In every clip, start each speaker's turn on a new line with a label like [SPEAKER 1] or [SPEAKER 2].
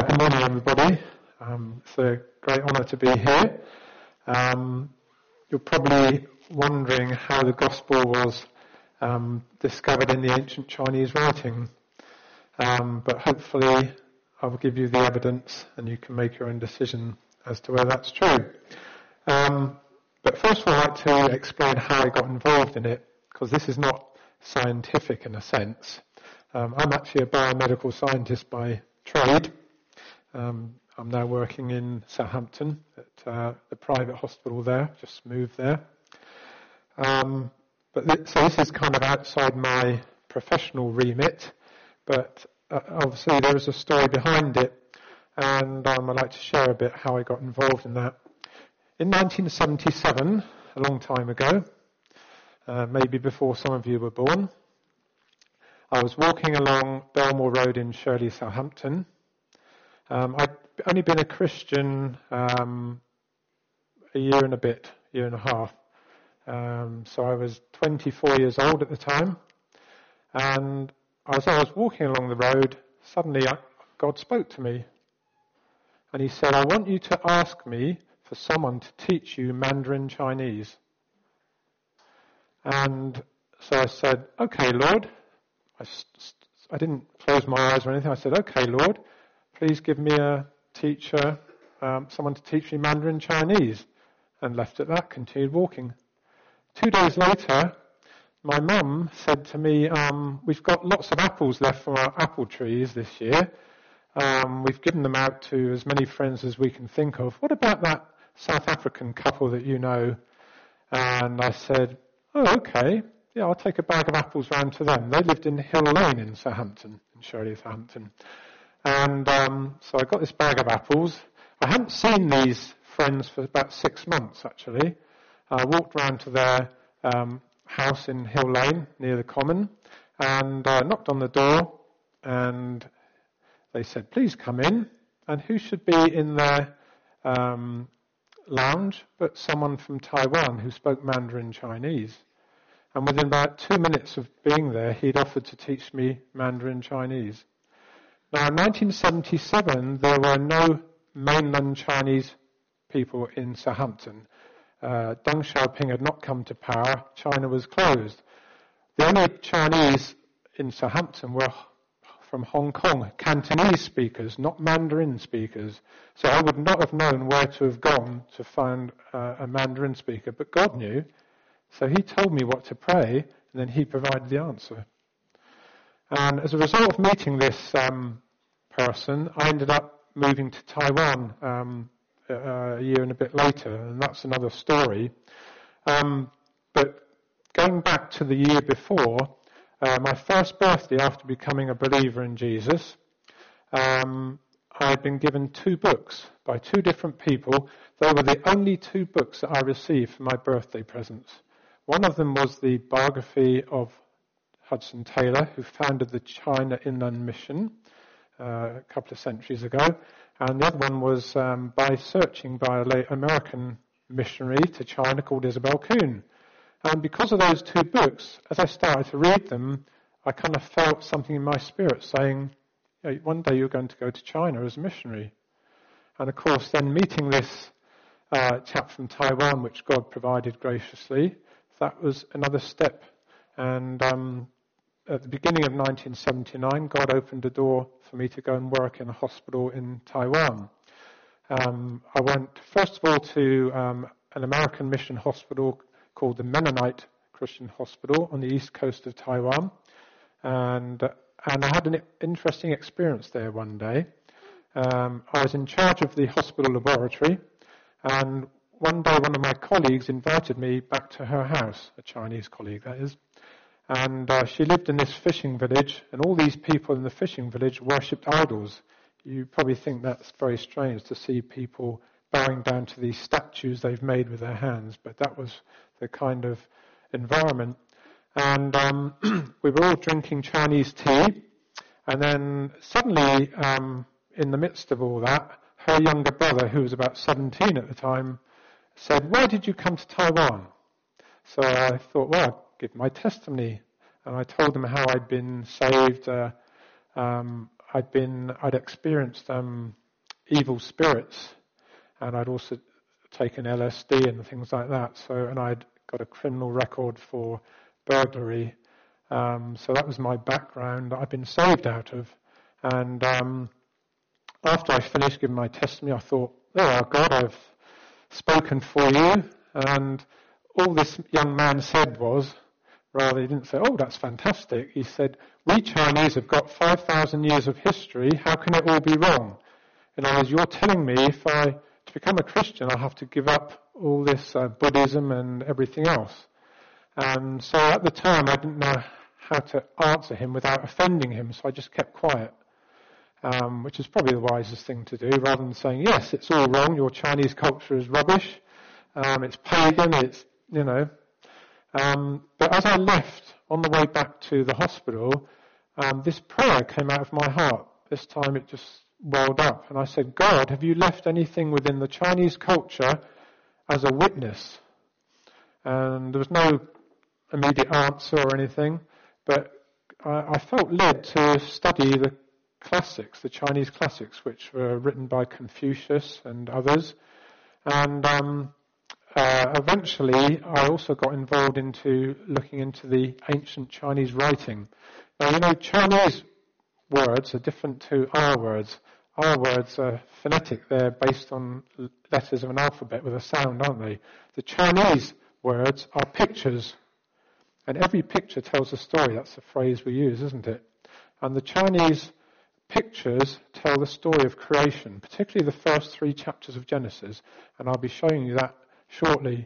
[SPEAKER 1] Good morning, everybody. It's a great honour to be here. You're probably wondering how the Gospel was discovered in the ancient Chinese writing, but hopefully I will give you the evidence and you can make your own decision as to whether that's true. But first of all, I'd like to explain how I got involved in it, because this is not scientific in a sense. I'm actually a biomedical scientist by trade. I'm now working in Southampton at the private hospital there, just moved there. So this is kind of outside my professional remit, but obviously there is a story behind it, and I'd like to share a bit how I got involved in that. In 1977, a long time ago, maybe before some of you were born, I was walking along Belmore Road in Shirley, Southampton. I'd only been a Christian a year and a half. So I was 24 years old at the time. And as I was walking along the road, suddenly God spoke to me. And he said, I want you to ask me for someone to teach you Mandarin Chinese. And so I said, okay, Lord. I didn't close my eyes or anything. I said, okay, Lord, please give me a teacher, someone to teach me Mandarin Chinese. And left it at that, continued walking. 2 days later, my mum said to me, we've got lots of apples left from our apple trees this year. We've given them out to as many friends as we can think of. What about that South African couple that you know? And I said, oh, okay. Yeah, I'll take a bag of apples round to them. They lived in Hill Lane in Southampton, in Shirley, Southampton. And so I got this bag of apples. I hadn't seen these friends for about 6 months, actually. I walked round to their house in Hill Lane, near the Common, and knocked on the door, and they said, please come in. And who should be in their lounge but someone from Taiwan who spoke Mandarin Chinese. And within about 2 minutes of being there, he'd offered to teach me Mandarin Chinese. Now, in 1977, there were no mainland Chinese people in Southampton. Deng Xiaoping had not come to power. China was closed. The only Chinese in Southampton were from Hong Kong, Cantonese speakers, not Mandarin speakers. So I would not have known where to have gone to find a Mandarin speaker, but God knew. So he told me what to pray, and then he provided the answer. And as a result of meeting this person, I ended up moving to Taiwan a year and a bit later, and that's another story. But going back to the year before, my first birthday after becoming a believer in Jesus, I'd been given 2 books by 2 different people. They were the only 2 books that I received for my birthday presents. One of them was the biography of Hudson Taylor, who founded the China Inland Mission a couple of centuries ago. And the other one was by a late American missionary to China called Isabel Kuhn. And because of those 2 books, as I started to read them, I kind of felt something in my spirit saying, one day you're going to go to China as a missionary. And of course, then meeting this chap from Taiwan, which God provided graciously, that was another step. And at the beginning of 1979, God opened a door for me to go and work in a hospital in Taiwan. I went, first of all, to an American mission hospital called the Mennonite Christian Hospital on the east coast of Taiwan. And I had an interesting experience there one day. I was in charge of the hospital laboratory, and one day one of my colleagues invited me back to her house, a Chinese colleague that is. And she lived in this fishing village, and all these people in the fishing village worshipped idols. You probably think that's very strange to see people bowing down to these statues they've made with their hands, but that was the kind of environment. And we were all drinking Chinese tea, and then suddenly, in the midst of all that, her younger brother, who was about 17 at the time, said, why did you come to Taiwan? So I thought, well, I'll give my testimony. And I told them how I'd been saved. I I'd experienced evil spirits, and I'd also taken LSD and things like that. And I'd got a criminal record for burglary. So that was my background that I'd been saved out of. And after I finished giving my testimony, I thought, oh God, I've spoken for you. And all this young man said was, rather, he didn't say, oh, that's fantastic. He said, we Chinese have got 5,000 years of history. How can it all be wrong? In other words, you're telling me to become a Christian, I'll have to give up all this Buddhism and everything else. And so at the time, I didn't know how to answer him without offending him, so I just kept quiet, which is probably the wisest thing to do, rather than saying, yes, it's all wrong, your Chinese culture is rubbish, it's pagan, it's, but as I left, on the way back to the hospital, this prayer came out of my heart. This time it just welled up. And I said, God, have you left anything within the Chinese culture as a witness? And there was no immediate answer or anything, but I felt led to study the classics, the Chinese classics, which were written by Confucius and others. And eventually, I also got involved into looking into the ancient Chinese writing. Now, Chinese words are different to our words. Our words are phonetic. They're based on letters of an alphabet with a sound, aren't they? The Chinese words are pictures. And every picture tells a story. That's the phrase we use, isn't it? And the Chinese pictures tell the story of creation, particularly the first 3 chapters of Genesis. And I'll be showing you that shortly.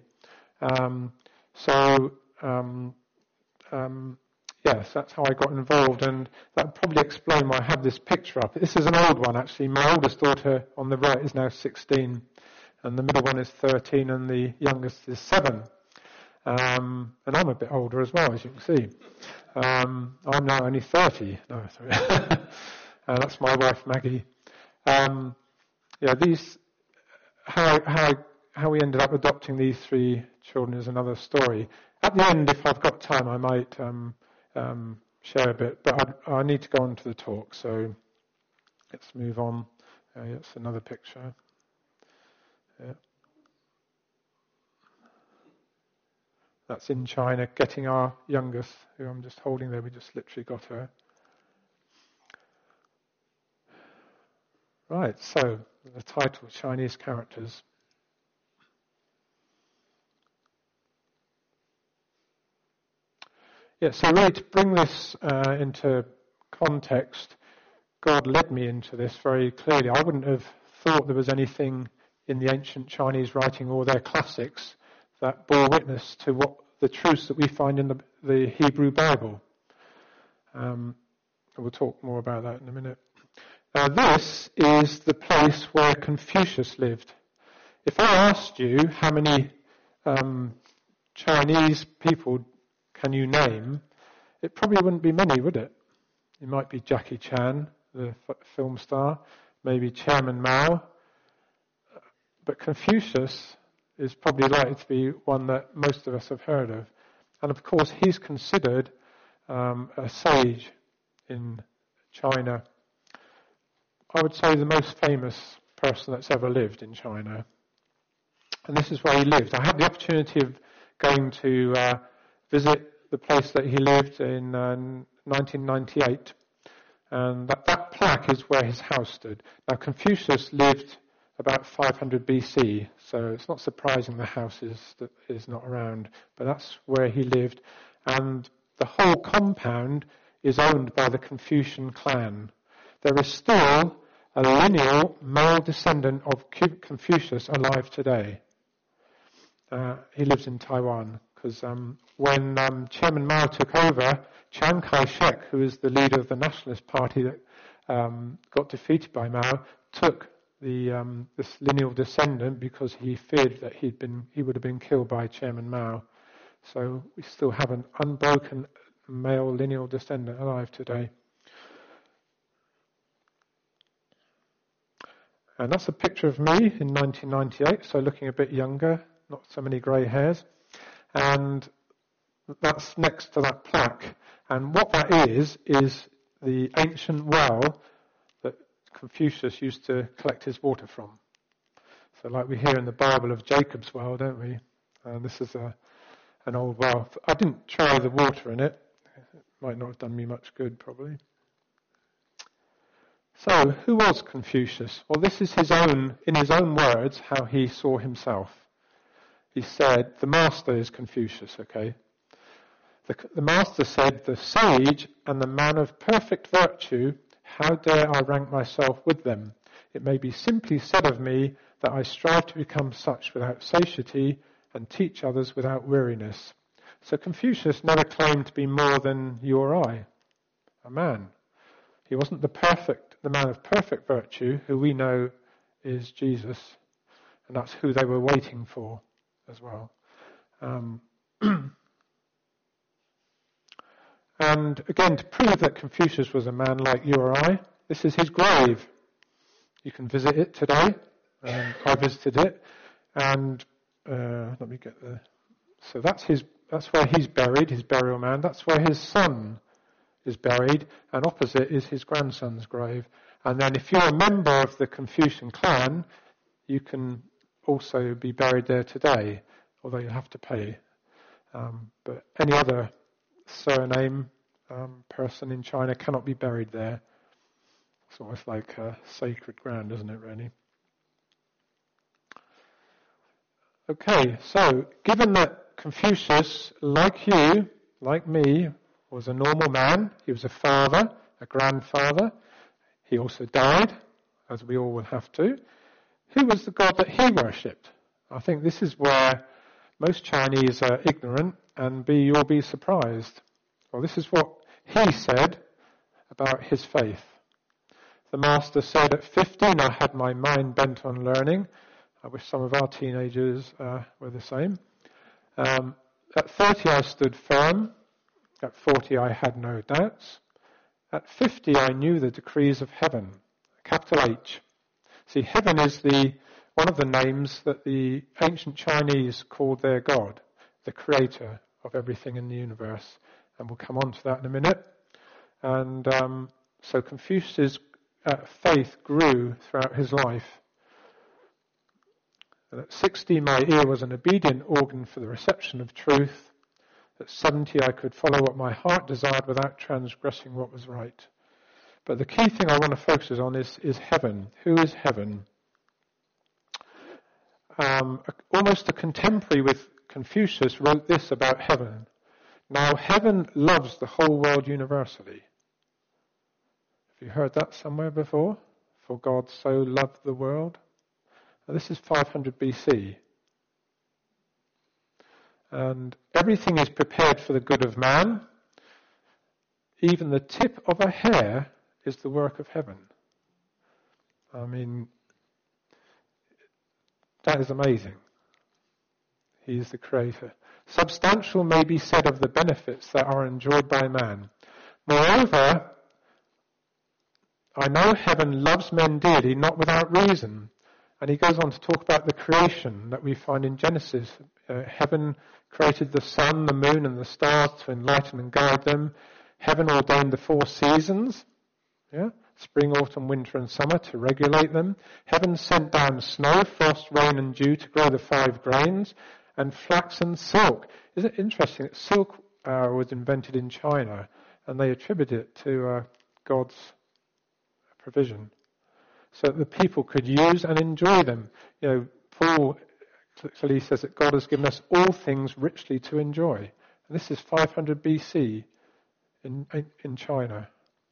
[SPEAKER 1] Yes, that's how I got involved, and that probably explained why I have this picture up. This is an old one, actually. My oldest daughter on the right is now 16, and the middle one is 13, and the youngest is 7. And I'm a bit older as well, as you can see. I'm now only 30. No, sorry. That's my wife, Maggie. How we ended up adopting these 3 children is another story. At the end, if I've got time, I might share a bit, but I need to go on to the talk, so let's move on. That's another picture. Yeah. That's in China, getting our youngest, who I'm just holding there. We just literally got her. Right, so the title, Chinese Characters. Yeah, so really to bring this into context, God led me into this very clearly. I wouldn't have thought there was anything in the ancient Chinese writing or their classics that bore witness to what the truths that we find in the Hebrew Bible. We'll talk more about that in a minute. Now this is the place where Confucius lived. If I asked you how many Chinese people can you name, it probably wouldn't be many, would it? It might be Jackie Chan, the film star, maybe Chairman Mao, but Confucius is probably likely to be one that most of us have heard of. And of course, he's considered a sage in China. I would say the most famous person that's ever lived in China. And this is where he lived. I had the opportunity of going to visit the place that he lived in 1998. And that plaque is where his house stood. Now, Confucius lived about 500 BC, so it's not surprising the house is not around, but that's where he lived. And the whole compound is owned by the Confucian clan. There is still a lineal male descendant of Confucius alive today. He lives in Taiwan, because when Chairman Mao took over, Chiang Kai-shek, who is the leader of the Nationalist Party that got defeated by Mao, took this lineal descendant because he feared that he would have been killed by Chairman Mao. So we still have an unbroken male lineal descendant alive today. And that's a picture of me in 1998, so looking a bit younger, not so many grey hairs. And that's next to that plaque. And what that is the ancient well Confucius used to collect his water from. So like we hear in the Bible of Jacob's well, don't we? This is an old well. I didn't try the water in it. It might not have done me much good, probably. So, who was Confucius? Well, this is in his own words, how he saw himself. He said, the master is Confucius, okay? The master said, the sage and the man of perfect virtue, how dare I rank myself with them? It may be simply said of me that I strive to become such without satiety and teach others without weariness. So Confucius never claimed to be more than you or I, a man. He wasn't the man of perfect virtue, who we know is Jesus, and that's who they were waiting for as well. And again, to prove that Confucius was a man like you or I, this is his grave. You can visit it today. I visited it, and let me get the. So that's where he's buried, his burial mound. That's where his son is buried, and opposite is his grandson's grave. And then, if you're a member of the Confucian clan, you can also be buried there today, although you have to pay. But any other surname person in China cannot be buried there. It's almost like sacred ground, isn't it, really? Okay, so given that Confucius, like you, like me, was a normal man, he was a father, a grandfather, he also died, as we all will have to, who was the God that he worshipped? I think this is where most Chinese are ignorant, and you'll be surprised. Well, this is what he said about his faith. The master said, at 15 I had my mind bent on learning. I wish some of our teenagers were the same. At 30 I stood firm. At 40 I had no doubts. At 50 I knew the decrees of heaven. Capital H. See, heaven is one of the names that the ancient Chinese called their God, the creator of everything in the universe. And we'll come on to that in a minute. And so Confucius' faith grew throughout his life. And at 60, my ear was an obedient organ for the reception of truth. At 70, I could follow what my heart desired without transgressing what was right. But the key thing I want to focus on is heaven. Who is heaven? Almost a contemporary with Confucius wrote this about heaven. Now, heaven loves the whole world universally. Have you heard that somewhere before? For God so loved the world. Now, this is 500 BC. And everything is prepared for the good of man. Even the tip of a hair is the work of heaven. I mean, that is amazing. He is the creator. Substantial may be said of the benefits that are enjoyed by man. Moreover, I know heaven loves men dearly, not without reason. And he goes on to talk about the creation that we find in Genesis. Heaven created the sun, the moon, and the stars to enlighten and guide them. Heaven ordained the 4 seasons, spring, autumn, winter, and summer, to regulate them. Heaven sent down snow, frost, rain, and dew to grow the 5 grains, and flax and silk. Isn't it interesting that silk was invented in China, and they attribute it to God's provision, so that the people could use and enjoy them. Paul clearly says that God has given us all things richly to enjoy. And this is 500 BC in China.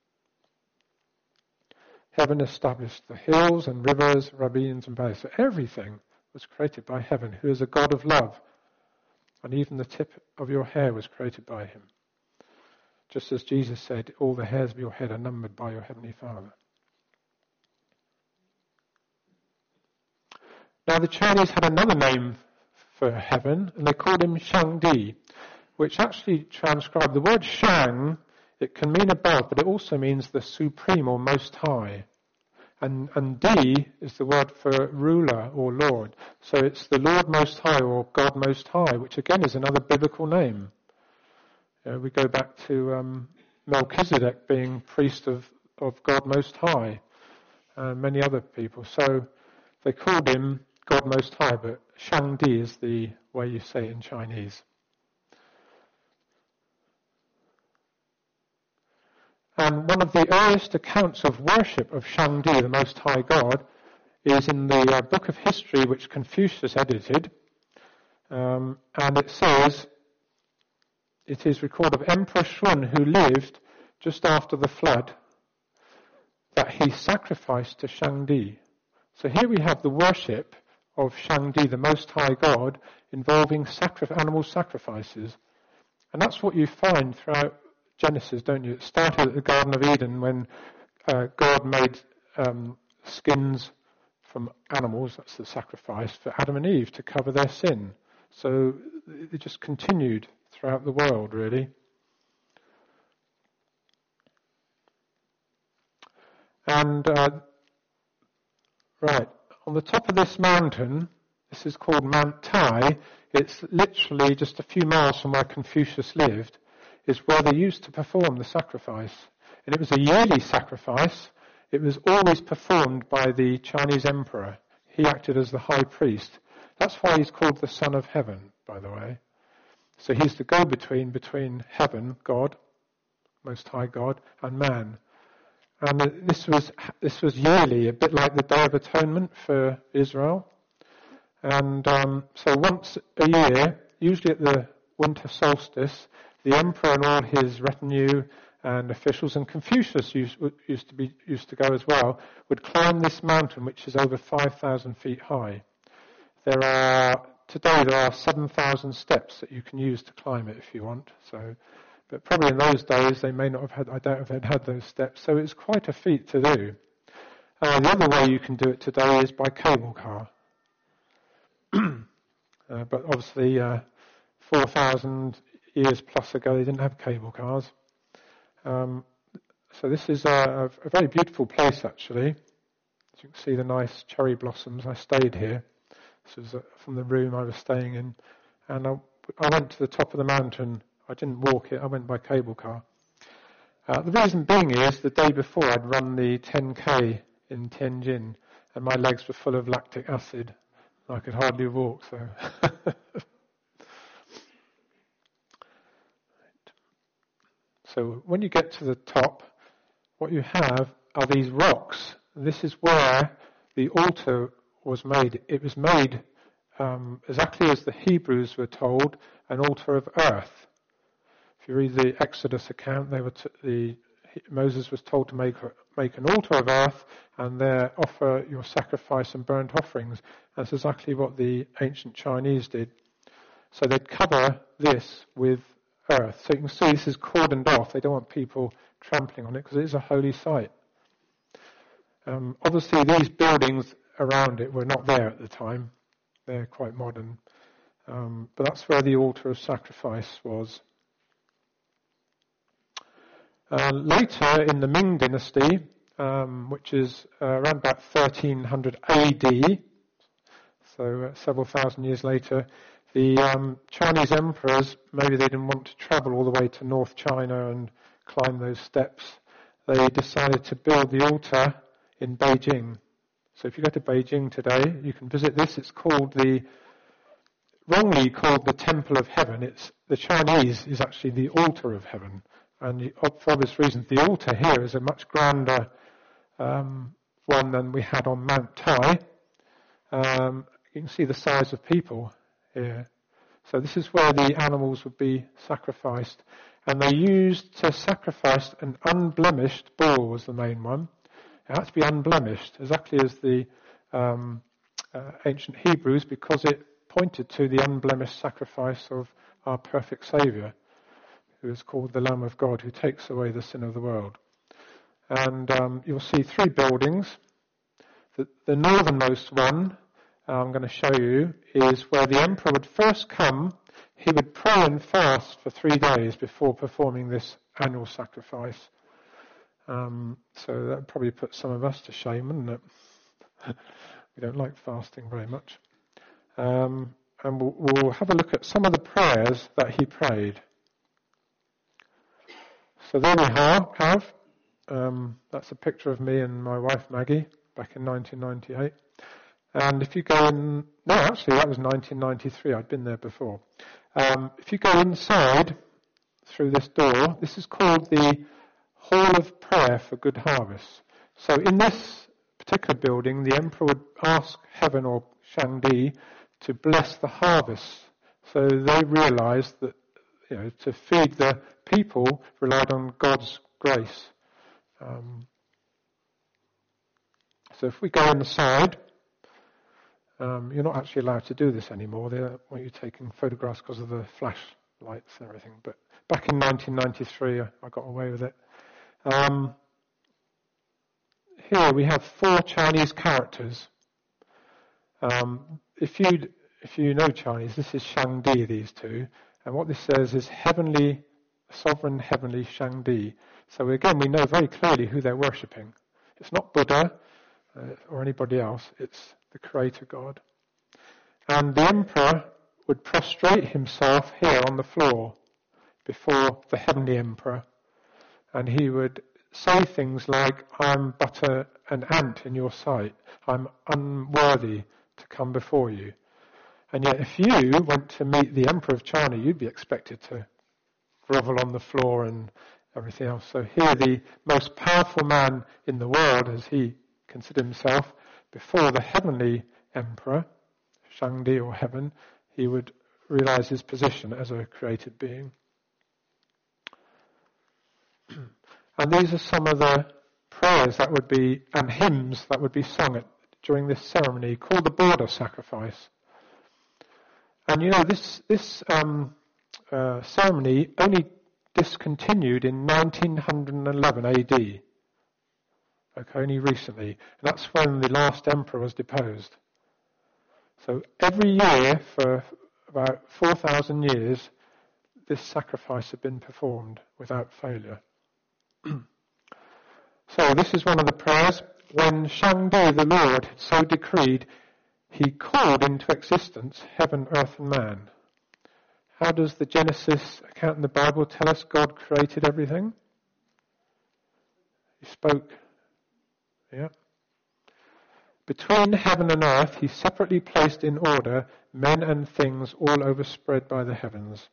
[SPEAKER 1] Heaven established the hills and rivers, ravines and valleys. So everything was created by heaven, who is a God of love. And even the tip of your hair was created by him. Just as Jesus said, all the hairs of your head are numbered by your heavenly Father. Now the Chinese had another name for heaven, and they called him Shangdi, which actually transcribed the word Shang. It can mean above, but it also means the supreme or most high. And Di is the word for ruler or Lord. So it's the Lord Most High or God Most High, which again is another biblical name. We go back to Melchizedek being priest of God Most High. and many other people. So they called him God Most High, but Shangdi is the way you say it in Chinese. And one of the earliest accounts of worship of Shangdi, the Most High God, is in the Book of History, which Confucius edited. And it says, it is recorded of Emperor Shun, who lived just after the flood, that he sacrificed to Shangdi. So here we have the worship of Shangdi, the Most High God, involving animal sacrifices. And that's what you find throughout Genesis, don't you? It started at the Garden of Eden when God made skins from animals, that's the sacrifice, for Adam and Eve to cover their sin. So it just continued throughout the world, really. And, right, on the top of this mountain, this is called Mount Tai, it's literally just a few miles from where Confucius lived, is where they used to perform the sacrifice. And it was a yearly sacrifice. It was always performed by the Chinese emperor. He acted as the high priest. That's why he's called the Son of Heaven, by the way. So he's the go-between between heaven, God, Most High God, and man. And this was yearly, a bit like the Day of Atonement for Israel. And so once a year, usually at the winter solstice, the emperor and all his retinue and officials, and Confucius used to go as well, would climb this mountain, which is over 5,000 feet high. Today there are 7,000 steps that you can use to climb it if you want. So, but probably in those days they may not have had. I don't know if they'd had those steps. So it's quite a feat to do. The other way you can do it today is by cable car. But obviously, 4,000 years plus ago, they didn't have cable cars. So this is a very beautiful place, actually. As you can see the nice cherry blossoms. I stayed here. This was from the room I was staying in. And I went to the top of the mountain. I didn't walk it. I went by cable car. The reason being is the day before I'd run the 10K in Tianjin, and my legs were full of lactic acid. I could hardly walk, so... So when you get to the top, what you have are these rocks. This is where the altar was made. It was made exactly as the Hebrews were told, an altar of earth. If you read the Exodus account, Moses was told to make an altar of earth and there offer your sacrifice and burnt offerings. That's exactly what the ancient Chinese did. So they'd cover this with earth. So you can see this is cordoned off. They don't want people trampling on it because it is a holy site. Obviously these buildings around it were not there at the time. They're quite modern. But that's where the altar of sacrifice was. Later in the Ming Dynasty, which is around about 1300 AD, so several thousand years later, the Chinese emperors, maybe they didn't want to travel all the way to North China and climb those steps. They decided to build the altar in Beijing. So if you go to Beijing today, you can visit this. It's wrongly called the Temple of Heaven. The Chinese is actually the altar of heaven. And for obvious reasons, the altar here is a much grander one than we had on Mount Tai. You can see the size of people here. So this is where the animals would be sacrificed. And they used to sacrifice an unblemished bull was the main one. It had to be unblemished, exactly as the ancient Hebrews, because it pointed to the unblemished sacrifice of our perfect Saviour, who is called the Lamb of God, who takes away the sin of the world. And you'll see three buildings. The northernmost one, I'm going to show you, is where the emperor would first come. He would pray and fast for 3 days before performing this annual sacrifice. So that would probably put some of us to shame, wouldn't it? We don't like fasting very much. And we'll have a look at some of the prayers that he prayed. So there we have. That's a picture of me and my wife Maggie. back in 1998. And if you go in, no, actually that was 1993, I'd been there before. If you go inside through this door, this is called the Hall of Prayer for Good Harvest. So in this particular building, the emperor would ask heaven or Shangdi to bless the harvest. So they realized that, to feed the people relied on God's grace. So if we go inside, you're not actually allowed to do this anymore. They don't want you taking photographs because of the flashlights and everything. But back in 1993, I got away with it. Here we have 4 Chinese characters. If you know Chinese, this is Shangdi, these two. And what this says is sovereign heavenly Shangdi. So again, we know very clearly who they're worshipping. It's not Buddha or anybody else. It's the Creator God. And the emperor would prostrate himself here on the floor before the heavenly emperor. And he would say things like, I'm but an ant in your sight. I'm unworthy to come before you. And yet if you went to meet the Emperor of China, you'd be expected to grovel on the floor and everything else. So here the most powerful man in the world, as he considered himself, before the heavenly emperor, Shangdi or heaven, he would realize his position as a created being. And these are some of the prayers that would be, and hymns that would be sung during this ceremony called the border sacrifice. And this ceremony only discontinued in 1911 AD. Okay, only recently. And that's when the last emperor was deposed. So every year for about 4,000 years, this sacrifice had been performed without failure. So this is one of the prayers. When Shangdi, the Lord, had so decreed, he called into existence heaven, earth and man. How does the Genesis account in the Bible tell us God created everything? He spoke. Yeah. Between heaven and earth, he separately placed in order men and things all overspread by the heavens.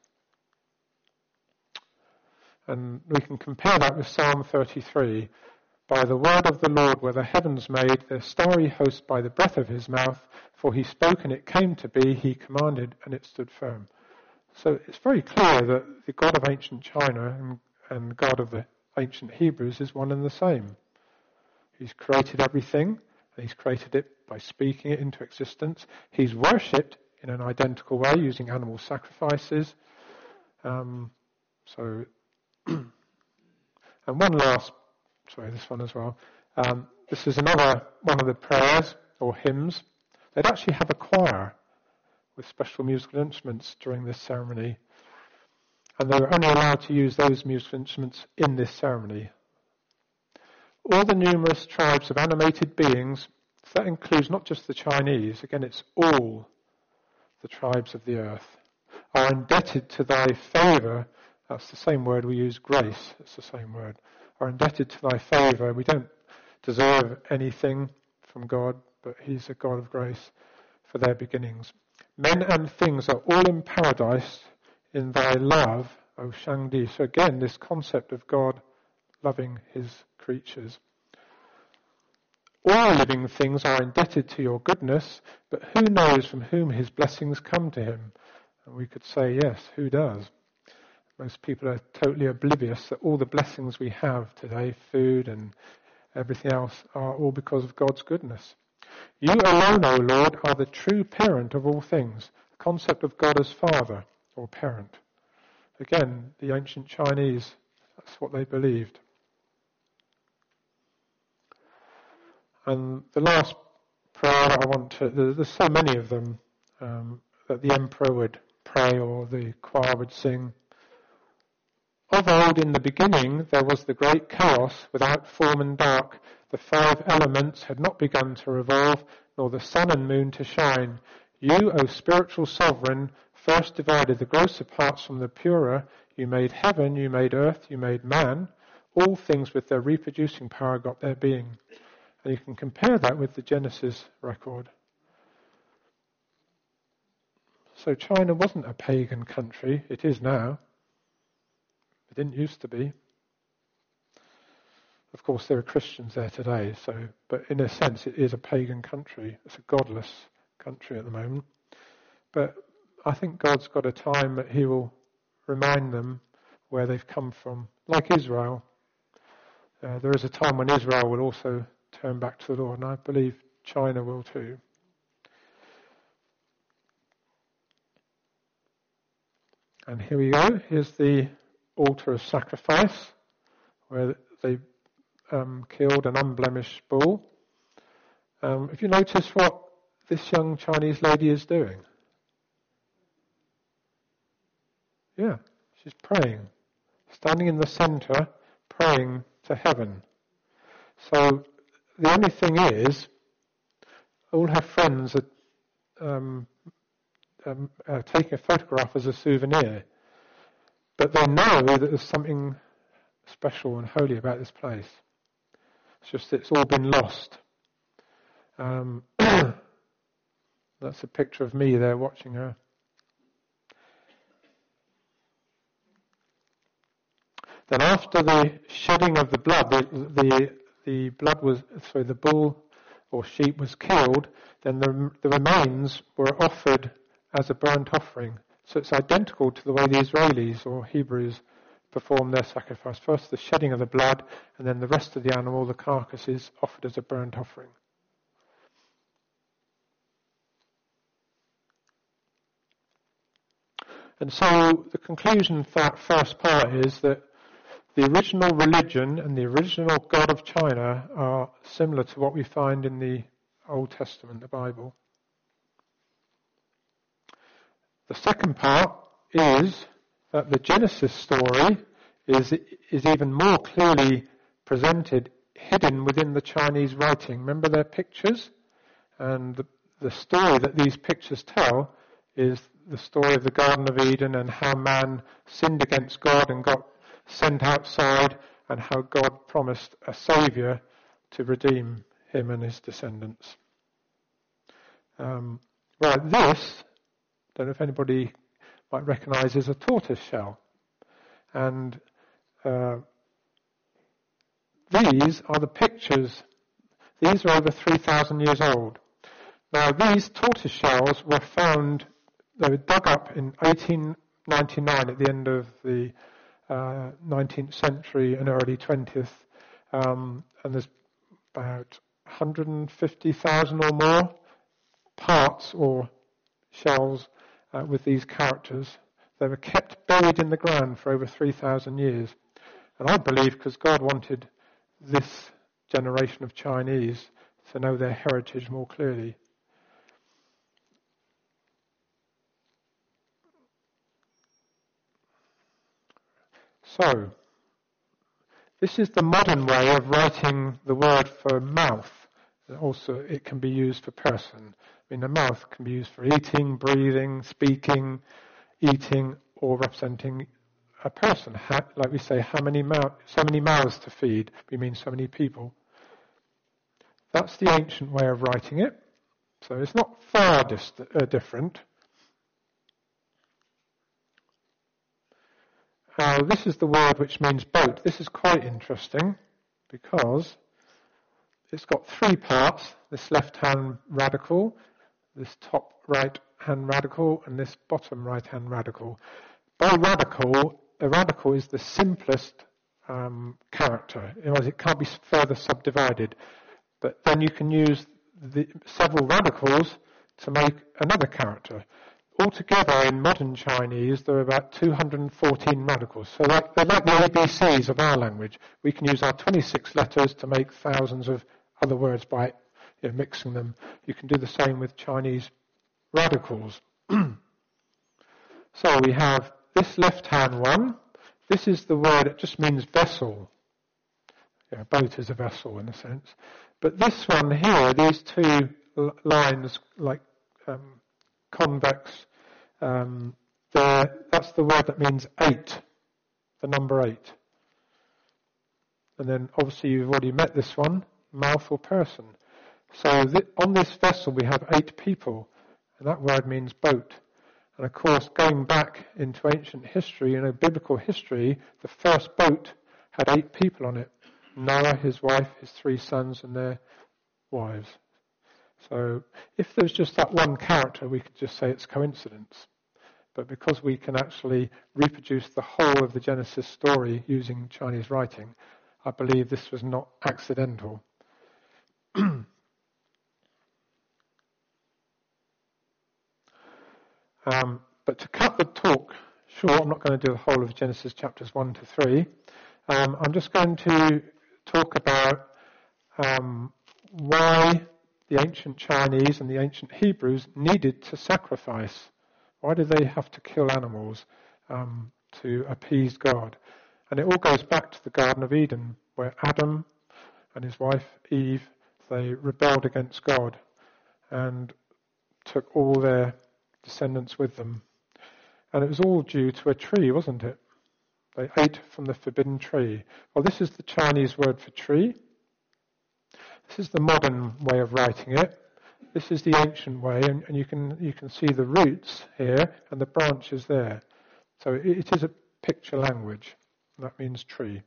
[SPEAKER 1] And we can compare that with Psalm 33. By the word of the Lord were the heavens made, their starry host by the breath of his mouth, for he spoke and it came to be, he commanded and it stood firm. So it's very clear that the God of ancient China and God of the ancient Hebrews is one and the same. He's created everything, and he's created it by speaking it into existence. He's worshipped in an identical way using animal sacrifices. And one last, this one as well. This is another one of the prayers or hymns. They'd actually have a choir with special musical instruments during this ceremony. And they were only allowed to use those musical instruments in this ceremony. All the numerous tribes of animated beings, so that includes not just the Chinese, again it's all the tribes of the earth, are indebted to thy favour. That's the same word we use, grace, it's the same word. Are indebted to thy favour. We don't deserve anything from God, but he's a God of grace for their beginnings. Men and things are all in paradise in thy love, O Shangdi. So again, this concept of God loving his creatures. All living things are indebted to your goodness, but who knows from whom his blessings come to him? And we could say, yes, who does? Most people are totally oblivious that all the blessings we have today, food and everything else, are all because of God's goodness. You alone, O Lord, are the true parent of all things. The concept of God as Father or parent. Again, the ancient Chinese, that's what they believed. And the last prayer that I want to, there's so many of them that the emperor would pray or the choir would sing. Of old in the beginning there was the great chaos without form and dark. The 5 elements had not begun to revolve, nor the sun and moon to shine. You, O spiritual sovereign, first divided the grosser parts from the purer. You made heaven, you made earth, you made man. All things with their reproducing power got their being. And you can compare that with the Genesis record. So China wasn't a pagan country. It is now. It didn't used to be. Of course, there are Christians there today, but in a sense it is a pagan country. It's a godless country at the moment. But I think God's got a time that he will remind them where they've come from, like Israel. There is a time when Israel will also turn back to the Lord, and I believe China will too. And here we go. Here's the altar of sacrifice, where they killed an unblemished bull. If you notice what this young Chinese lady is doing? Yeah, she's praying. Standing in the center, praying to heaven. So the only thing is, all her friends are taking a photograph as a souvenir. But they know that there's something special and holy about this place. It's just it's all been lost. That's a picture of me there watching her. Then after the shedding of the blood, the bull or sheep was killed, then the remains were offered as a burnt offering. So it's identical to the way the Israelis or Hebrews perform their sacrifice. First the shedding of the blood, and then the rest of the animal, the carcass, is offered as a burnt offering. And so the conclusion for that first part is that the original religion and the original God of China are similar to what we find in the Old Testament, the Bible. The second part is that the Genesis story is even more clearly presented, hidden within the Chinese writing. Remember their pictures? And the story that these pictures tell is the story of the Garden of Eden and how man sinned against God and got sent outside, and how God promised a saviour to redeem him and his descendants. This, don't know if anybody might recognise, is a tortoise shell. And these are the pictures. These are over 3,000 years old. Now these tortoise shells were found, they were dug up in 1899 at the end of the 19th century and early 20th. And there's about 150,000 or more parts or shells with these characters. They were kept buried in the ground for over 3,000 years. And I believe because God wanted this generation of Chinese to know their heritage more clearly. So, this is the modern way of writing the word for mouth. Also, it can be used for person. I mean, the mouth can be used for eating, breathing, speaking, eating, or representing a person. Like we say, so many mouths to feed. We mean so many people. That's the ancient way of writing it. So it's not far different. This is the word which means boat. This is quite interesting because it's got three parts. This left-hand radical, this top right-hand radical, and this bottom right-hand radical. By radical, a radical is the simplest character. In other words, it can't be further subdivided. But then you can use the several radicals to make another character. Altogether, in modern Chinese, there are about 214 radicals. So they're like the ABCs of our language. We can use our 26 letters to make thousands of other words by mixing them. You can do the same with Chinese radicals. So we have this left-hand one. This is the word, it just means vessel. Boat is a vessel in a sense. But this one here, these two lines, like convex, that's the word that means 8, the number 8. And then obviously you've already met this one. mouth or person. So on this vessel we have 8 people, and that word means boat. And of course, going back into ancient history, biblical history, the first boat had 8 people on it. Noah, his wife, his 3 sons, and their wives. So if there's just that one character, we could just say it's coincidence. But because we can actually reproduce the whole of the Genesis story using Chinese writing, I believe this was not accidental. But to cut the talk short, I'm not going to do the whole of Genesis chapters 1 to 3. I'm just going to talk about why the ancient Chinese and the ancient Hebrews needed to sacrifice. Why did they have to kill animals to appease God? And it all goes back to the Garden of Eden, where Adam and his wife Eve, they rebelled against God and took all their descendants with them. And it was all due to a tree, wasn't it? They ate from the forbidden tree. Well, this is the Chinese word for tree. This is the modern way of writing it. This is the ancient way, and you can see the roots here and the branches there. So it is a picture language. That means tree.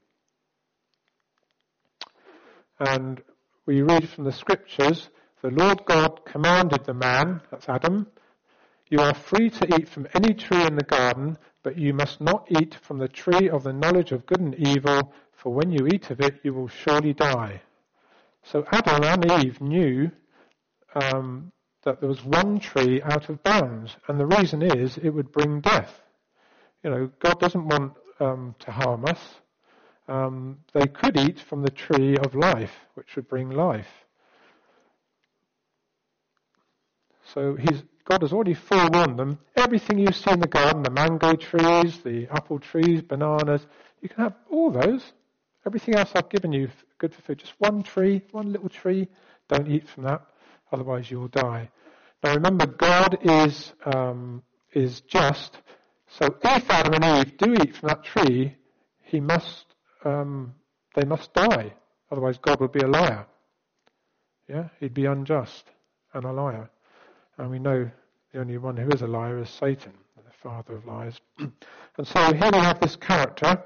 [SPEAKER 1] And we read from the scriptures, the Lord God commanded the man, that's Adam, you are free to eat from any tree in the garden, but you must not eat from the tree of the knowledge of good and evil, for when you eat of it, you will surely die. So Adam and Eve knew that there was one tree out of bounds, and the reason is it would bring death. God doesn't want to harm us. They could eat from the tree of life, which would bring life. So God has already forewarned them. Everything you see in the garden, the mango trees, the apple trees, bananas, you can have all those. Everything else I've given you, good for food. Just one tree, one little tree, don't eat from that, otherwise you will die. Now remember, God is just. So if Adam and Eve do eat from that tree, they must die. Otherwise God would be a liar. Yeah, he'd be unjust and a liar. And we know the only one who is a liar is Satan, the father of lies. And so here we have this character.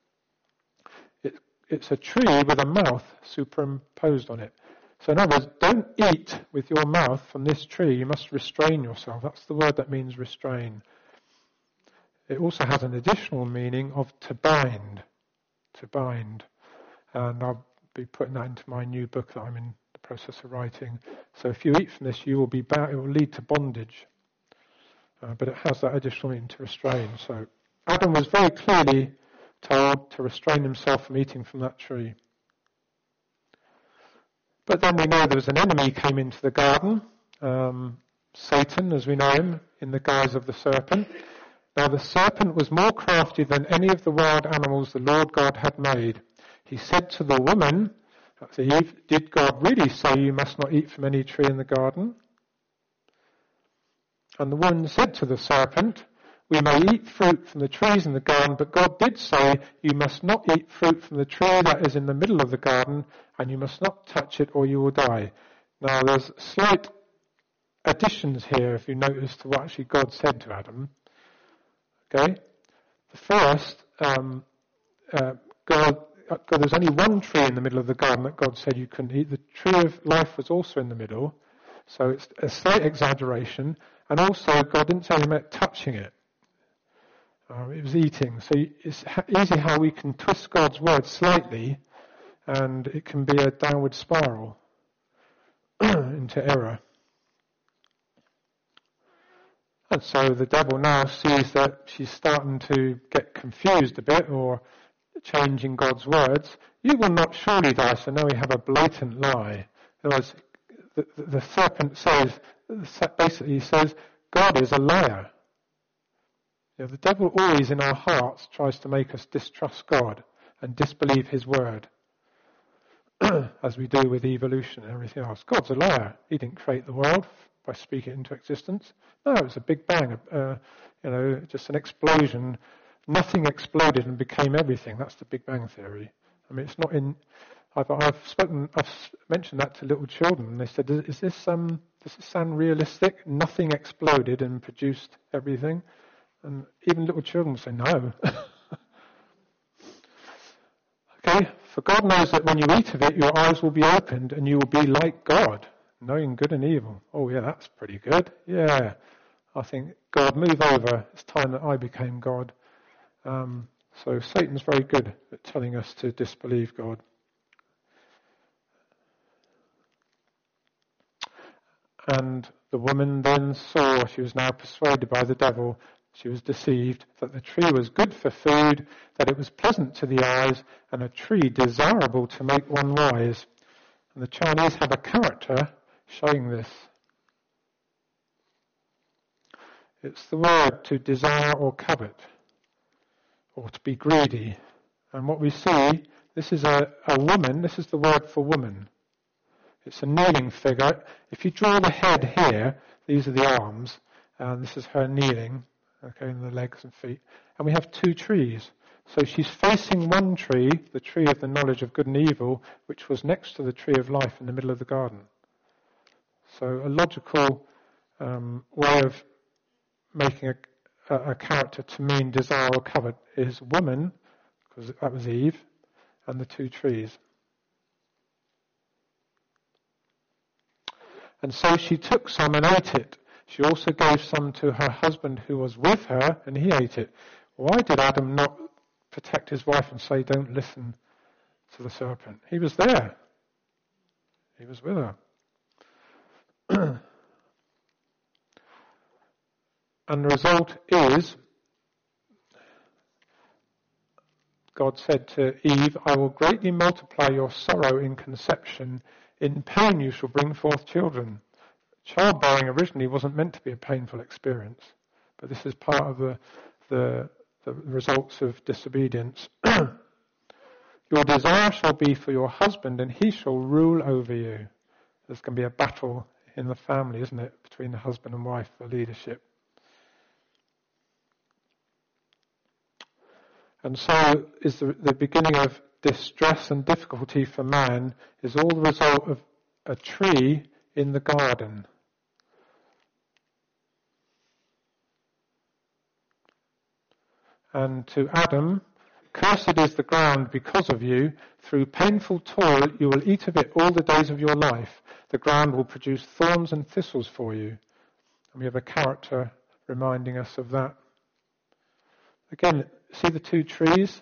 [SPEAKER 1] It's a tree with a mouth superimposed on it. So in other words, don't eat with your mouth from this tree. You must restrain yourself. That's the word that means restrain. It also has an additional meaning of to bind. To bind. And I'll be putting that into my new book that I'm in the process of writing. So if you eat from this, you will be bound. It will lead to bondage. But it has that additional meaning to restrain. So Adam was very clearly told to restrain himself from eating from that tree. But then we know there was an enemy came into the garden, Satan, as we know him, in the guise of the serpent. Now the serpent was more crafty than any of the wild animals the Lord God had made. He said to the woman, that's Eve, did God really say you must not eat from any tree in the garden? And the woman said to the serpent, we may eat fruit from the trees in the garden, but God did say you must not eat fruit from the tree that is in the middle of the garden, and you must not touch it or you will die. Now there's slight additions here, if you notice, to what actually God said to Adam. Okay? The first, there's only one tree in the middle of the garden that God said you couldn't eat. The tree of life was also in the middle, so it's a slight exaggeration. And also, God didn't say anything about touching it. It was eating. So it's easy how we can twist God's word slightly, and it can be a downward spiral into error. And so the devil now sees that she's starting to get confused a bit, or changing God's words. You will not surely die. So now we have a blatant lie. In other words, the serpent basically says, God is a liar. The devil always in our hearts tries to make us distrust God and disbelieve his word, as we do with evolution and everything else. God's a liar. He didn't create the world by speaking it into existence. No, it was a big bang, just an explosion. Nothing exploded and became everything. That's the Big Bang Theory. I mean, it's not in I've mentioned that to little children, and they said, does this sound realistic? Nothing exploded and produced everything. And even little children will say, no. Okay, for God knows that when you eat of it, your eyes will be opened and you will be like God, knowing good and evil. Oh yeah, that's pretty good. Yeah, I think, God, move over. It's time that I became God. So Satan's very good at telling us to disbelieve God. And the woman then saw, she was now persuaded by the devil, she was deceived, that the tree was good for food, that it was pleasant to the eyes, and a tree desirable to make one wise. And the Chinese have a character showing this. It's the word to desire or covet, or to be greedy. And what we see, this is a woman, this is the word for woman. It's a kneeling figure. If you draw the head here, these are the arms, and this is her kneeling, okay, and the legs and feet. And we have two trees. So she's facing one tree, the tree of the knowledge of good and evil, which was next to the tree of life in the middle of the garden. So a logical way of making a character to mean desire or covet is woman, because that was Eve, and the two trees. And so she took some and ate it. She also gave some to her husband who was with her, and he ate it. Why did Adam not protect his wife and say, don't listen to the serpent? He was there. He was with her. And the result is, God said to Eve, I will greatly multiply your sorrow in conception. In pain you shall bring forth children. Childbearing originally wasn't meant to be a painful experience, but this is part of the results of disobedience. Your desire shall be for your husband, and he shall rule over you. There's going to be a battle in the family, isn't it, between the husband and wife for leadership. And so is the beginning of distress and difficulty for man is all the result of a tree in the garden. And to Adam, cursed is the ground because of you. Through painful toil you will eat of it all the days of your life. The ground will produce thorns and thistles for you. And we have a character reminding us of that. Again, see the two trees?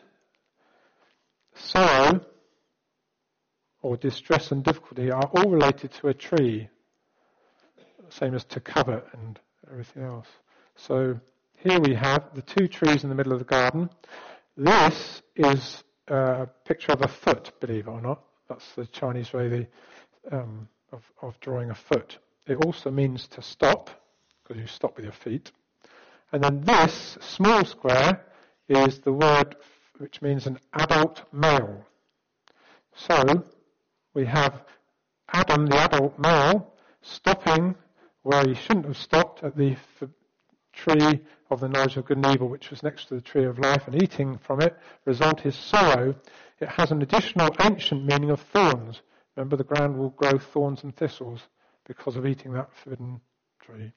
[SPEAKER 1] Sorrow or distress and difficulty are all related to a tree. Same as to covet and everything else. So here we have the two trees in the middle of the garden. This is a picture of a foot, believe it or not. That's the Chinese way of drawing a foot. It also means to stop, because you stop with your feet. And then this small square is the word which means an adult male. So we have Adam, the adult male, stopping where he shouldn't have stopped at the tree of the knowledge of good and evil, which was next to the tree of life, and eating from it. Result is sorrow. It has an additional ancient meaning of thorns. Remember, the ground will grow thorns and thistles because of eating that forbidden tree.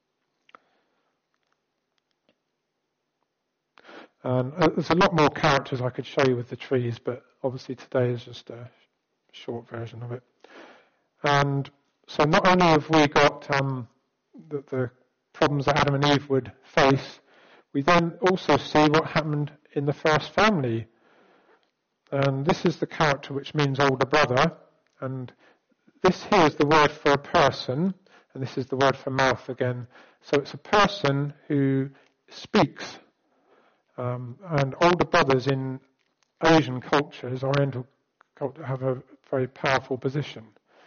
[SPEAKER 1] And there's a lot more characters I could show you with the trees, but obviously today is just a short version of it. And so not only have we got the problems that Adam and Eve would face, we then also see what happened in the first family. And this is the character which means older brother. And this here is the word for a person, and this is the word for mouth again. So it's a person who speaks. And older brothers in Asian cultures, Oriental culture, have a very powerful position.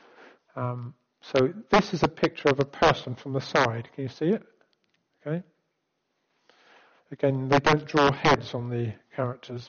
[SPEAKER 1] So this is a picture of a person from the side. Can you see it? Okay. Again, they don't draw heads on the characters.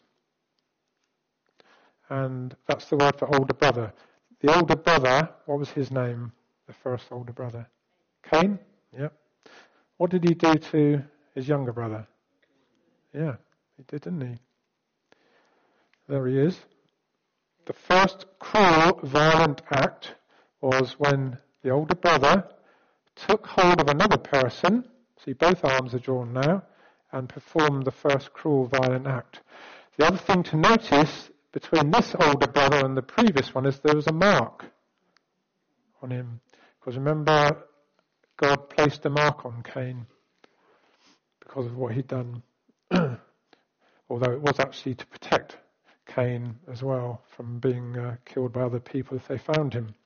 [SPEAKER 1] And that's the word for older brother. The older brother, what was his name? The first older brother? Cain? Yeah. What did he do to his younger brother? Yeah, he did, didn't he? There he is. the first cruel, violent act was when the older brother took hold of another person, see both arms are drawn now, and performed the first cruel, violent act. The other thing to notice between this older brother and the previous one is there was a mark on him. Because remember, God placed a mark on Cain because of what he'd done. Although it was actually to protect Cain as well from being killed by other people if they found him.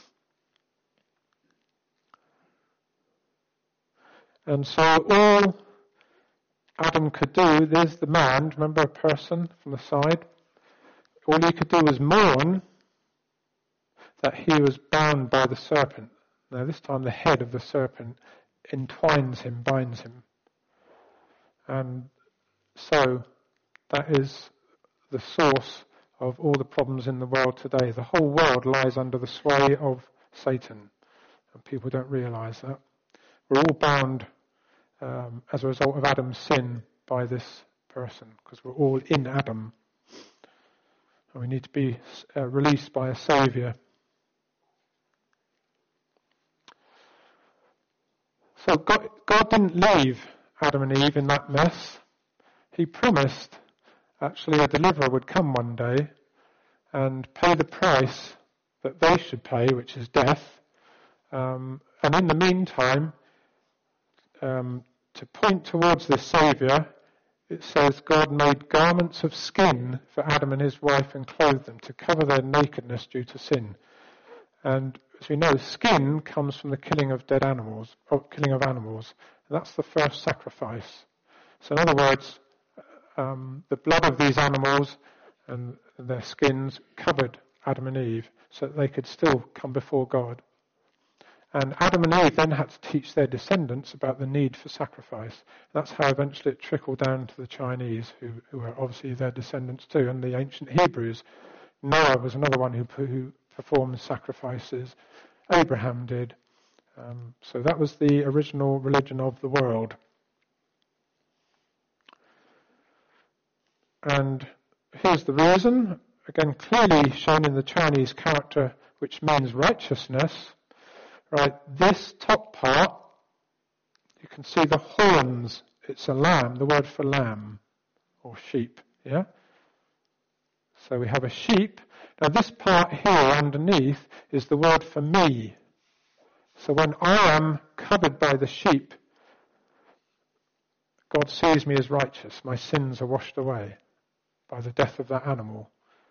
[SPEAKER 1] And so all Adam could do, there's the man, remember a person from the side? All he could do was mourn that he was bound by the serpent. Now this time the head of the serpent entwines him, binds him. And so that is the source of all the problems in the world today. The whole world lies under the sway of Satan, and people don't realize that. We're all bound as a result of Adam's sin by this person, because we're all in Adam. And we need to be released by a saviour. So God didn't leave Adam and Eve in that mess. He promised actually a deliverer would come one day and pay the price that they should pay, which is death. And in the meantime, to point towards this Saviour, it says God made garments of skin for Adam and his wife and clothed them to cover their nakedness due to sin. And as we know, skin comes from the killing of dead animals, or killing of animals. And that's the first sacrifice. So in other words, the blood of these animals and their skins covered Adam and Eve so that they could still come before God. And Adam and Eve then had to teach their descendants about the need for sacrifice. That's how eventually it trickled down to the Chinese, who were obviously their descendants too, and the ancient Hebrews. Noah was another one who performed sacrifices. Abraham did. So that was the original religion of the world. And here's the reason, again clearly shown in the Chinese character, which means righteousness. Right, this top part, you can see the horns. It's a lamb, the word for lamb, or sheep, yeah? So we have a sheep. Now this part here underneath is the word for me. So when I am covered by the sheep, God sees me as righteous. My sins are washed away by the death of that animal.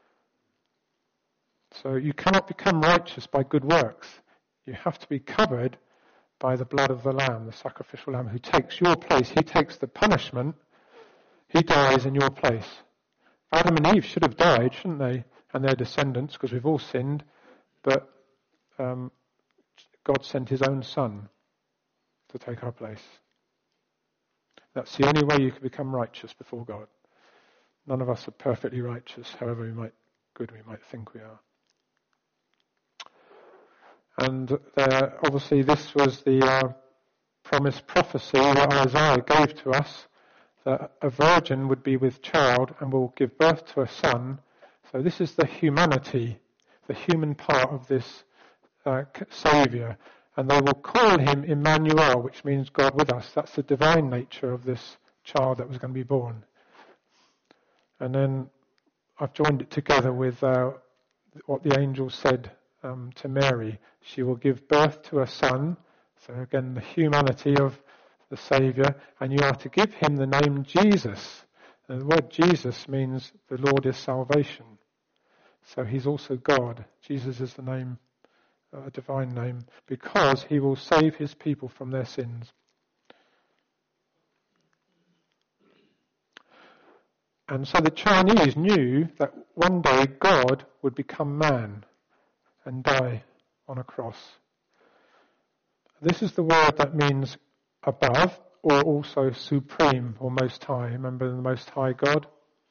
[SPEAKER 1] So you cannot become righteous by good works. You have to be covered by the blood of the Lamb, the sacrificial Lamb, who takes your place. He takes the punishment. He dies in your place. Adam and Eve should have died, shouldn't they? And their descendants, because we've all sinned. But God sent his own Son to take our place. That's the only way you can become righteous before God. None of us are perfectly righteous, however we might think we are. And obviously this was the promised prophecy that Isaiah gave to us, that a virgin would be with child and will give birth to a son. So this is the humanity, the human part of this Saviour. And they will call him Emmanuel, which means God with us. That's the divine nature of this child that was going to be born. And then I've joined it together with what the angel said to Mary. She will give birth to a son. So again, the humanity of the Saviour. And you are to give him the name Jesus. And the word Jesus means the Lord is salvation. So he's also God. Jesus is the name, a divine name, because he will save his people from their sins. And so the Chinese knew that one day God would become man and die on a cross. This is the word that means above, or also supreme, or most high. Remember the most high God?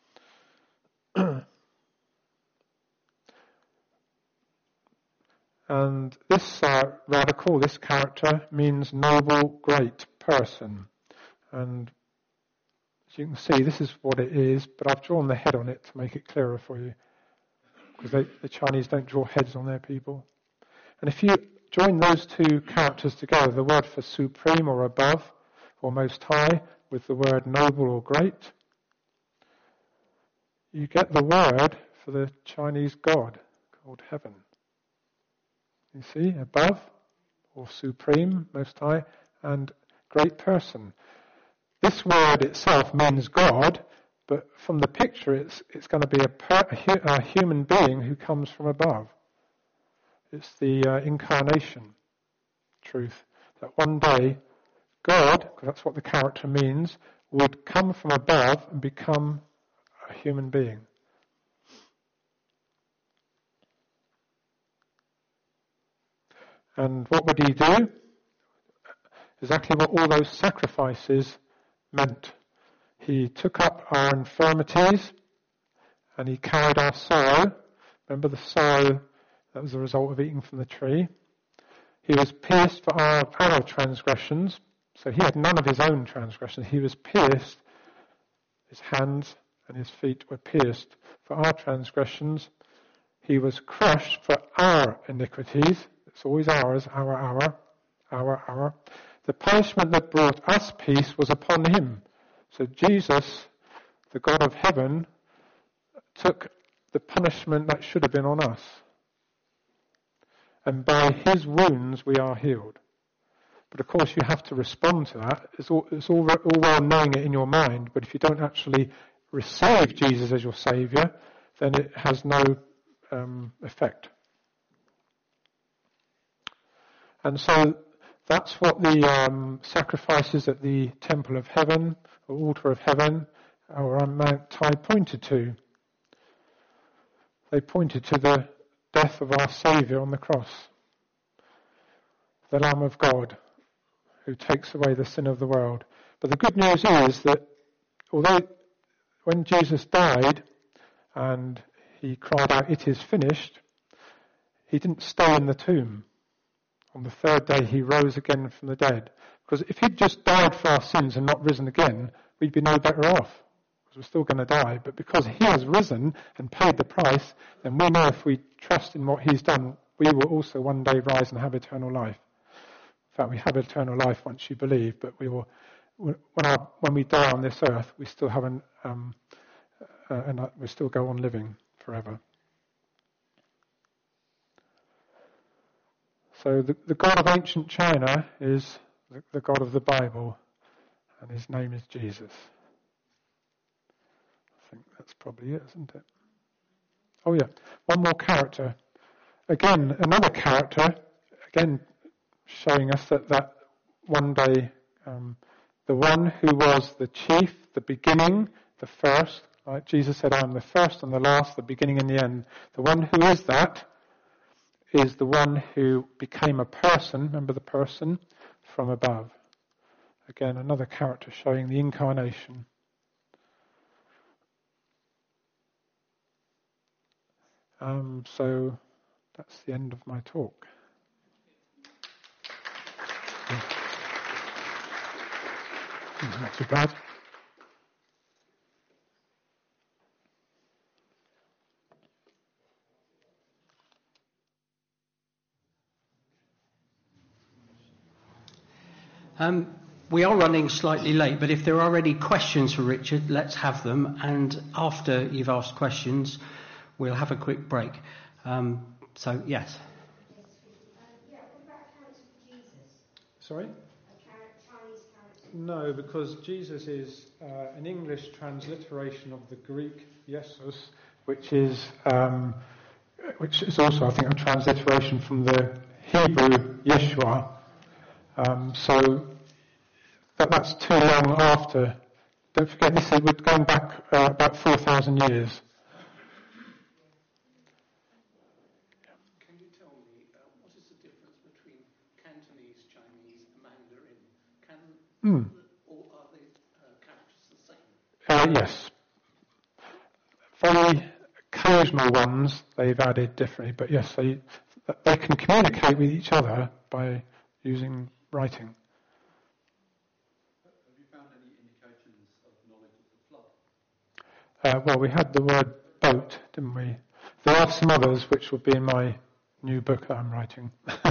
[SPEAKER 1] And this radical, this character, means noble, great person. And as you can see, this is what it is, but I've drawn the head on it to make it clearer for you. because the Chinese don't draw heads on their people. And if you join those two characters together, the word for supreme or above or most high with the word noble or great, you get the word for the Chinese God called heaven. You see, above or supreme, most high, and great person. This word itself means God, but from the picture it's going to be a human being who comes from above. It's the incarnation truth, that one day God, because that's what the character means, would come from above and become a human being. And what would he do? Exactly what all those sacrifices meant. He took up our infirmities and he carried our sorrow. Remember the sorrow that was the result of eating from the tree? He was pierced for our transgressions. So he had none of his own transgressions. He was pierced. His hands and his feet were pierced for our transgressions. He was crushed for our iniquities. It's always ours, our. The punishment that brought us peace was upon him. So Jesus, the God of heaven, took the punishment that should have been on us. And by his wounds we are healed. But of course you have to respond to that. It's all well knowing it in your mind, but if you don't actually receive Jesus as your Saviour, then it has no effect. And so that's what the sacrifices at the Temple of Heaven, or Altar of Heaven, or on Mount Tai pointed to. They pointed to the death of our Saviour on the cross, the Lamb of God, who takes away the sin of the world. But the good news is that although when Jesus died and he cried out, "It is finished," he didn't stay in the tomb. On the third day he rose again from the dead. Because if he'd just died for our sins and not risen again, we'd be no better off. Because we're still going to die. But because he has risen and paid the price, then we know if we trust in what he's done, we will also one day rise and have eternal life. In fact, we have eternal life once you believe, but we will, when we die on this earth, we still have we still go on living forever. So the God of ancient China is the God of the Bible, and his name is Jesus. I think that's probably it, isn't it? Oh yeah, one more character. Again, another character, again showing us that one day the one who was the chief, the beginning, the first, like Jesus said, I am the first and the last, the beginning and the end. The one who is that is the one who became a person, remember the person, from above. Again, another character showing the incarnation. So that's the end of my talk. Not too bad.
[SPEAKER 2] We are running slightly late, but if there are any questions for Richard, let's have them. And after you've asked questions, we'll have a quick break. So, yes.
[SPEAKER 3] What about accounts of Jesus?
[SPEAKER 1] Sorry?
[SPEAKER 3] Chinese character?
[SPEAKER 1] No, because Jesus is an English transliteration of the Greek Jesus, which is also, I think, a transliteration from the Hebrew Yeshua. So that's too long after. Don't forget, we're going back about 4,000 years.
[SPEAKER 4] Can you tell me what is the difference between Cantonese, Chinese, and Mandarin? Or are the characters the same?
[SPEAKER 1] Yes. Very occasional ones they've added differently, but yes, they can communicate with each other by using writing.
[SPEAKER 5] Have you found any indications of knowledge of the flood?
[SPEAKER 1] Well, we had the word boat, didn't we? There are some others which will be in my new book that I'm writing.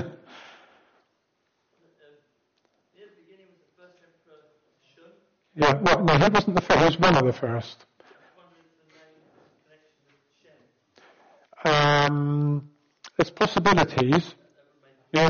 [SPEAKER 1] Yeah, well, no, he wasn't the first. He was one of the first. There's possibilities. Yeah.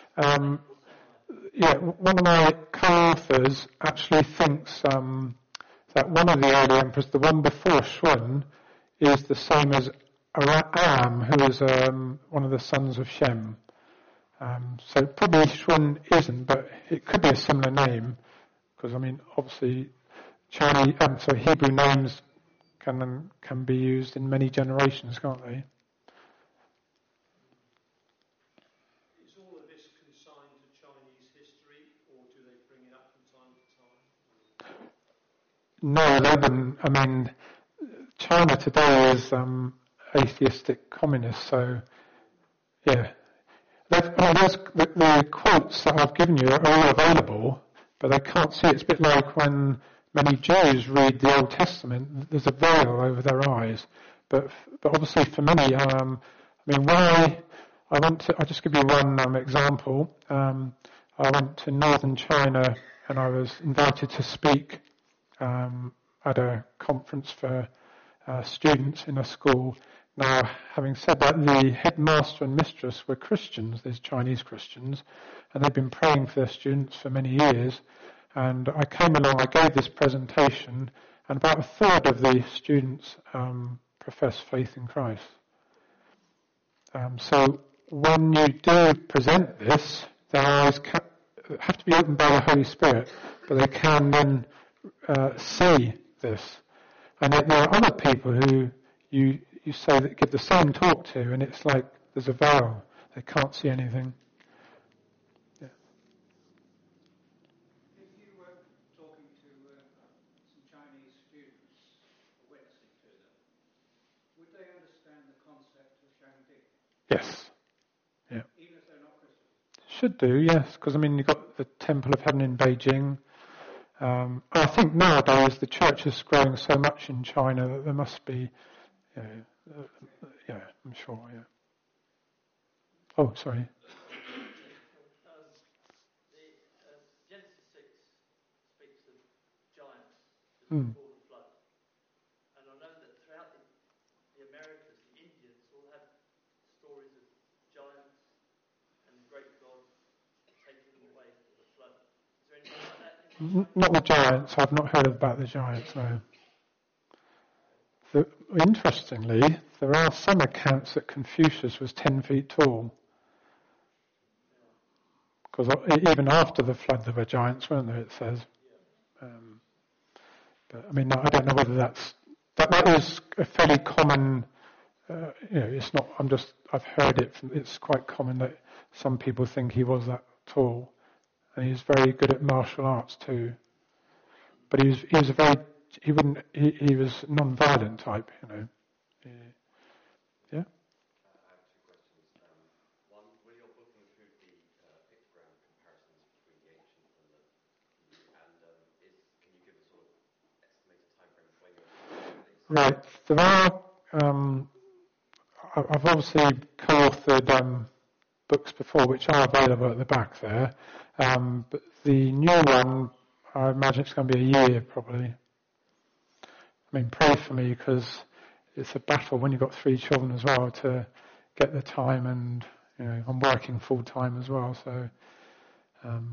[SPEAKER 1] One of my co-authors actually thinks that one of the early emperors, the one before Shun, is the same as Aram, who is one of the sons of Shem. So probably Shun isn't, but it could be a similar name, because obviously Hebrew names can be used in many generations, can't they?
[SPEAKER 5] Is all of this consigned to Chinese history, or do they bring it up from time to time?
[SPEAKER 1] No, they wouldn't. China today is atheistic communist, so yeah. The quotes that I've given you are all available, but they can't see it. It's a bit like when many Jews read the Old Testament, there's a veil over their eyes. But obviously for many, I'll just give you one example. I went to northern China and I was invited to speak at a conference for students in a school. Now, having said that, the headmaster and mistress were Christians, these Chinese Christians, and they'd been praying for their students for many years. And I came along, I gave this presentation, and about a third of the students profess faith in Christ. So when you do present this, their eyes have to be opened by the Holy Spirit, but they can then see this. And there are other people who you say that give the same talk to, and it's like there's a veil. They can't see anything. Yeah.
[SPEAKER 6] If you were talking to some Chinese students, witnessing to them, would they understand the concept of Shangdi?
[SPEAKER 1] Yes. Yeah.
[SPEAKER 6] Even if they're not Christians?
[SPEAKER 1] Should do, yes, because you've got the Temple of Heaven in Beijing. I think nowadays the church is growing so much in China that there must be, I'm sure, yeah. Oh, sorry.
[SPEAKER 7] Genesis 6 speaks of giants
[SPEAKER 1] Mm.
[SPEAKER 7] before the flood. And I know that throughout the Americas, the Indians all have stories of giants and the great God taking them away for the flood. Is there anything like that?
[SPEAKER 1] Not the giants. I've not heard about the giants, no. Interestingly, there are some accounts that Confucius was 10 feet tall. Because even after the flood there were giants, weren't there, it says. But I don't know whether that is a fairly common, it's not, I've heard it, it's quite common that some people think he was that tall. And he's very good at martial arts too. But he was non-violent type, Yeah.
[SPEAKER 8] I have two questions. One, will your book include the pictogram comparisons between the ancient and the new? And can you give a sort of estimated time frame of when you're
[SPEAKER 1] Right. There are. I've obviously co-authored books before, which are available at the back there. But the new one, I imagine it's going to be a year probably. Pray for me because it's a battle when you've got 3 children as well to get the time, and I'm working full time as well. So.
[SPEAKER 7] We've got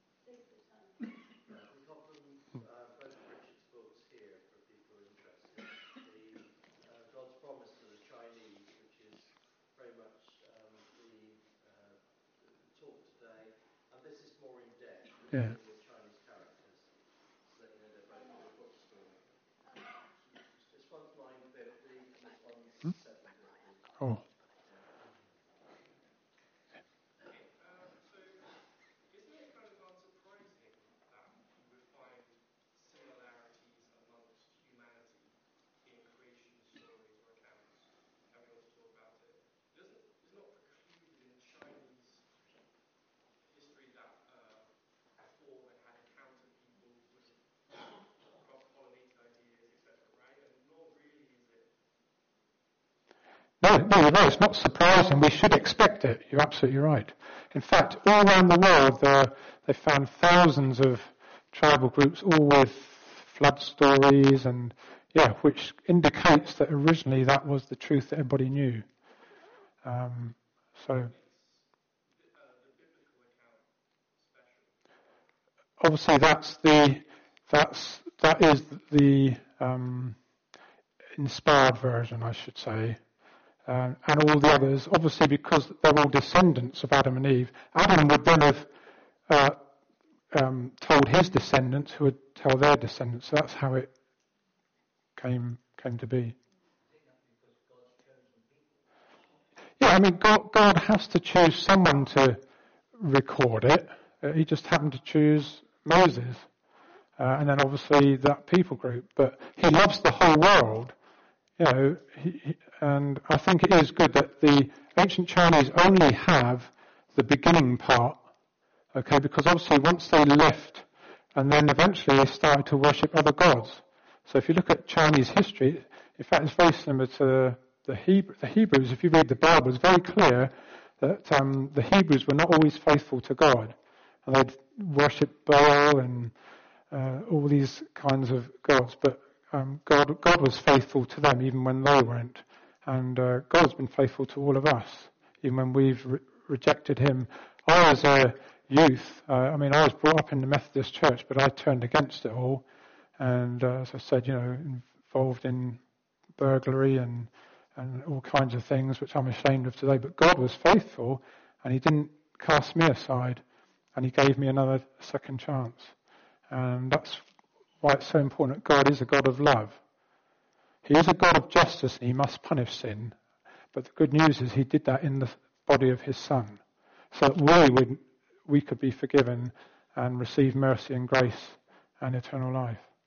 [SPEAKER 7] both Richard's books here for people who are interested. God's Promise to the Chinese, which is very much the talk today, and this is more in depth with Chinese characters. So that they're both good books for me. This one's 950 and this one's 750.
[SPEAKER 1] Oh. No, you're right. It's not surprising. We should expect it. You're absolutely right. In fact, all around the world, they found thousands of tribal groups, all with flood stories, and which indicates that originally that was the truth that everybody knew. So, obviously, that is the inspired version, I should say. And all the others, obviously, because they're all descendants of Adam and Eve. Adam would then have told his descendants, who would tell their descendants. So that's how it came to be. Yeah, I mean, God has to choose someone to record it. He just happened to choose Moses, and then obviously that people group. But he loves the whole world. And I think it is good that the ancient Chinese only have the beginning part, okay, because obviously once they left, and then eventually they started to worship other gods. So if you look at Chinese history, in fact it's very similar to the Hebrews. If you read the Bible, it's very clear that the Hebrews were not always faithful to God, and they'd worship Baal and all these kinds of gods, but God was faithful to them even when they weren't. And God's been faithful to all of us, even when we've rejected him. I was a youth, I was brought up in the Methodist Church, but I turned against it all. And as I said, involved in burglary and all kinds of things, which I'm ashamed of today. But God was faithful, and he didn't cast me aside, and he gave me another second chance. And that's why it's so important that God is a God of love. He is a God of justice, and he must punish sin. But the good news is he did that in the body of his Son, so that we could be forgiven and receive mercy and grace and eternal life.